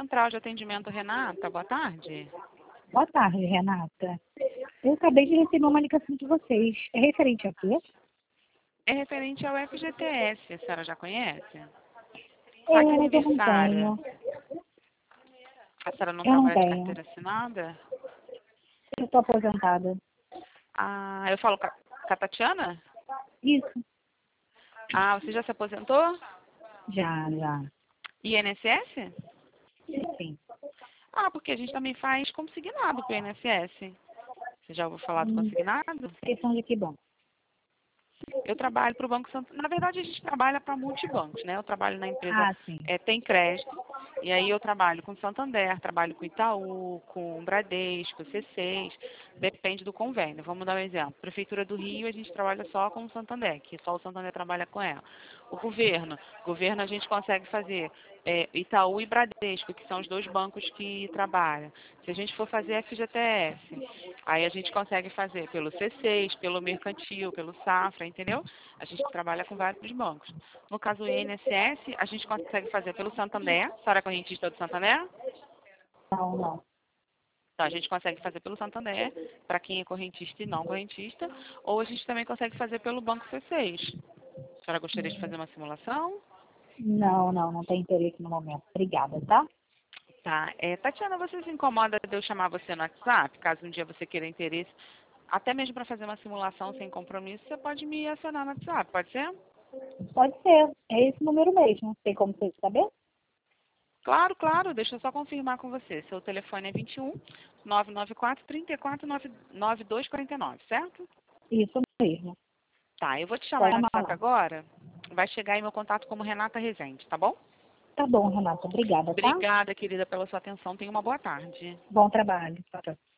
Central de Atendimento, Renata. Boa tarde. Boa tarde, Renata. Eu acabei de receber uma ligação de vocês. É referente a quê? É referente ao FGTS. A senhora já conhece? É, Saque mas eu não aniversário. tenho. A senhora não Eu não trabalha de tenho. carteira assinada? Eu estou aposentada. Ah, eu falo com a Tatiana? Isso. Ah, você já se aposentou? Já. INSS? Sim. Ah, porque a gente também faz consignado com o INSS. Você já ouviu falar do Hum, consignado? Questão de que bom. Eu trabalho para o Banco Santander. Na verdade, a gente trabalha para multibancos, né? Eu trabalho na empresa Ah, sim. Tem Crédito. E aí eu trabalho com Santander, trabalho com Itaú, com Bradesco, C6. Depende do convênio. Vamos dar um exemplo. Prefeitura do Rio, a gente trabalha só com o Santander, que só o Santander trabalha com ela. O governo a gente consegue fazer Itaú e Bradesco, que são os dois bancos que trabalham. Se a gente for fazer FGTS, aí a gente consegue fazer pelo C6, pelo Mercantil, pelo Safra, entendeu? A gente trabalha com vários bancos. No caso do INSS, a gente consegue fazer pelo Santander. A senhora é correntista do Santander? Não. Então, a gente consegue fazer pelo Santander, para quem é correntista e não correntista, ou a gente também consegue fazer pelo Banco C6. A senhora gostaria de fazer uma simulação? Não tem interesse no momento. Obrigada, tá? Tá. Tatiana, você se incomoda de eu chamar você no WhatsApp, caso um dia você queira interesse, até mesmo para fazer uma simulação sem compromisso, você pode me acionar no WhatsApp, pode ser? Pode ser. É esse número mesmo. Tem como você saber? Claro, claro, deixa eu só confirmar com você. Seu telefone é 21 994 34 9249, certo? Isso mesmo. Tá, eu vou te chamar Pode no chamar WhatsApp lá. agora. Vai chegar aí meu contato como Renata Rezende, tá bom? Tá bom, Renata. Obrigada, tá? Obrigada, querida, pela sua atenção. Tenha uma boa tarde. Bom trabalho. Tchau.